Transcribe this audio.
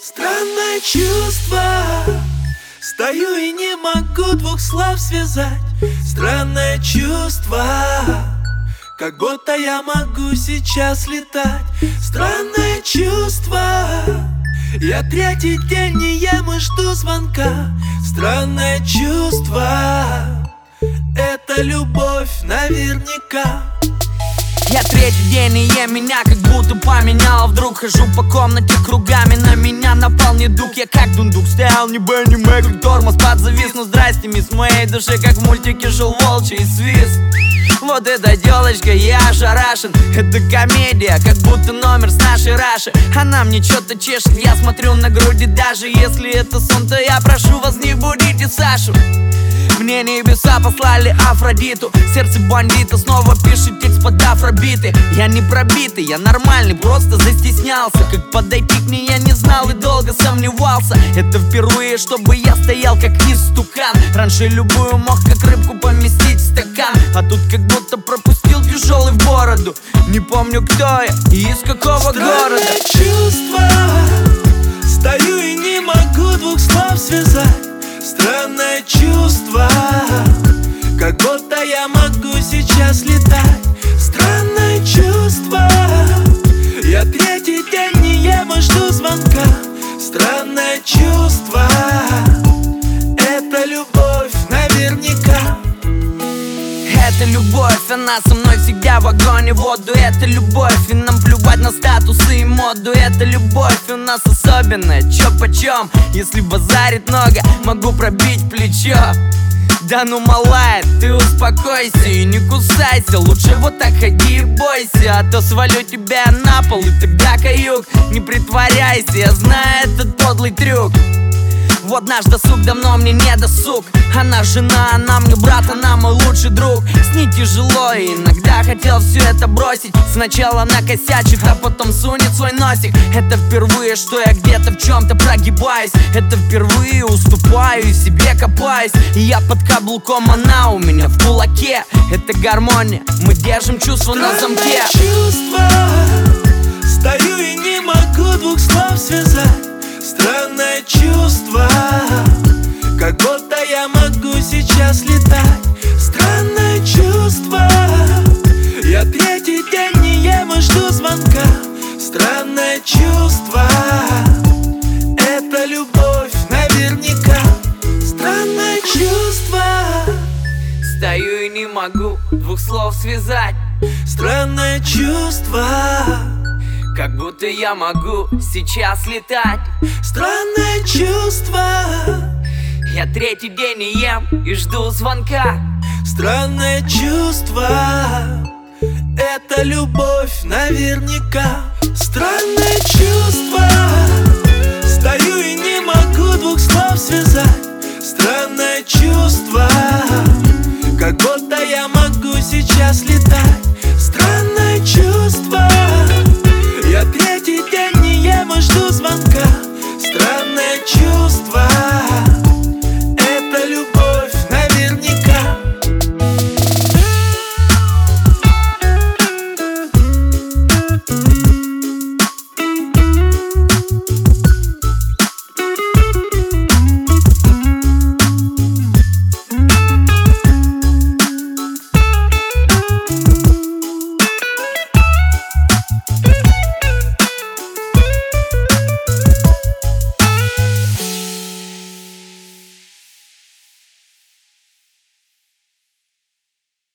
Странное чувство, стою и не могу двух слов связать. Странное чувство, как будто я могу сейчас летать. Странное чувство, я третий день не ем и жду звонка. Странное чувство, это любовь наверняка. Я третий день не ем, меня как будто поменяло. Вдруг хожу по комнате кругами, на меня напал недуг. Я как дундук стоял, не Б, не Мэ, как тормоз подзавис. Ну здрасте, мисс, в моей душе как в мультике шел волчий свист. Вот эта телочка, я ошарашен. Это комедия, как будто номер с нашей Раши. Она мне что-то чешет, я смотрю на груди. Даже если это сон, то я прошу вас, не будите Сашу. Мне небеса послали Афродиту. Сердце бандита снова пишет текст под афробиты. Я не пробитый, я нормальный, просто застеснялся. Как подойти к ней я не знал и долго сомневался. Это впервые, чтобы я стоял как истукан. Раньше любую мог как рыбку поместить в стакан, а тут как будто пропустил тяжелый в бороду. Не помню, кто я и из какого города. Странное чувство, стою и не могу двух слов связать. Странное чувство, как будто я могу сейчас летать. Странное чувство, я третий день не ем и жду звонка. Странное чувство, это любовь наверняка. Это любовь, она со мной всегда в огонь и воду. Это любовь, и нам плевать на статусы и моду. Это любовь у нас особенная, чё почем. Если базарит много, могу пробить плечо. Да ну малая, ты успокойся и не кусайся. Лучше вот так ходи и бойся, а то свалю тебя на пол и тогда каюк. Не притворяйся, я знаю этот подлый трюк. Вот наш досуг давно мне не досуг. Она жена, она мне брат, она мой лучший друг. С ней тяжело и иногда хотел все это бросить. Сначала накосячит, а потом сунет свой носик. Это впервые, что я где-то в чем-то прогибаюсь. Это впервые уступаю и себе копаюсь. И я под каблуком, она у меня в кулаке. Это гармония, мы держим чувства на замке. Чувство, стою и не могу двух слов связать. Странное чувство, как будто я могу сейчас летать. Странное чувство, я третий день не ем и жду звонка. Странное чувство, это любовь наверняка. Странное чувство, стою и не могу двух слов связать. Странное чувство, как будто я могу сейчас летать. странное чувство, я третий день не ем и жду звонка. странное чувство, это любовь наверняка. Странное чувство, стою и не могу двух слов связать. Странное чувство, как будто я могу сейчас летать.